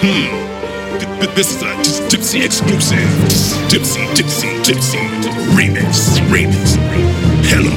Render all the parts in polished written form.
This is a Dipsy exclusive. Dipsy remix. Hello.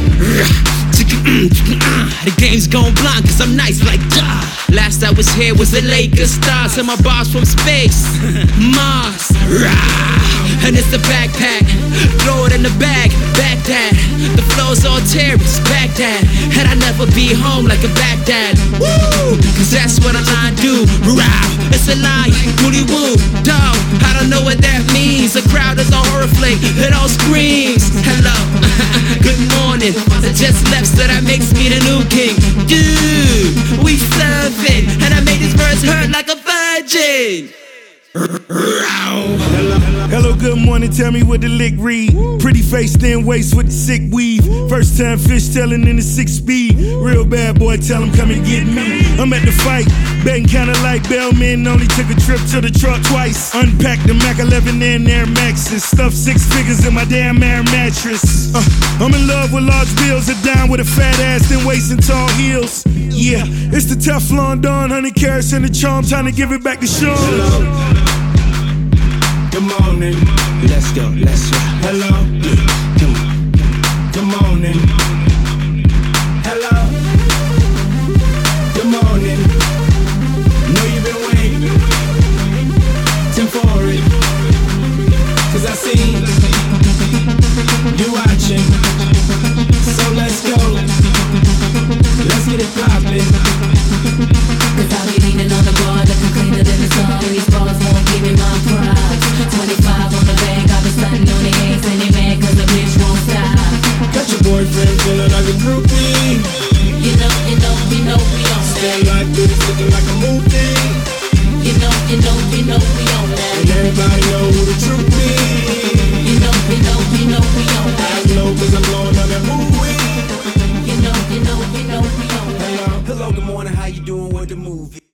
The game's gone blind cause I'm nice like duh. Last I was here was the Lakers stars and my bars from space. Mars, rah. And it's the backpack, throw it in the bag, Baghdad. The flow's all terrorist, Baghdad. And I never be home like a Baghdad. Woo! Cause that's what a line do, rah. It's a lie, booty woo, dog. I don't know what that means. The crowd is a horror flick, it all screams. Hello, good morning. I just left so that makes me the new king. Dude, we surfing, and I made this verse hurt like a virgin. Hello, good morning, tell me what the lick read. Pretty face, thin waist with the sick weave. First time fish telling in the 6-speed. Real bad boy, tell him come and get me. I'm at the fight, betting kinda like Bellman. Only took a trip to the truck twice. Unpacked the Mac 11 and Air Maxes. Stuffed 6 figures in my damn air mattress. I'm in love with large bills, a dime with a fat ass, thin waist and tall heels. Yeah, it's the Teflon Don, 100 carats and the charm, time to give it back to Sean. Hello. Good morning. Let's go. Hello. Good morning. Hello. Good morning. Know you've been waiting for it. Cause I see you watching. So let's go. Let's get it poppin'. Cause I'll be leaning on the bar looking cleaner than the sun. These bars won't give me my pride. 25 on the bank, I've been stunting on the hands and they mad cause the bitch won't stop. Got your boyfriend feeling like a groupie. You know we on that. Stand like this, looking like a movie. You know we on that. And everybody know who the truth be. You know we on that. I know cause I'm blowing on that movie. You know we on that. Hello, good morning, how you doing with the movie?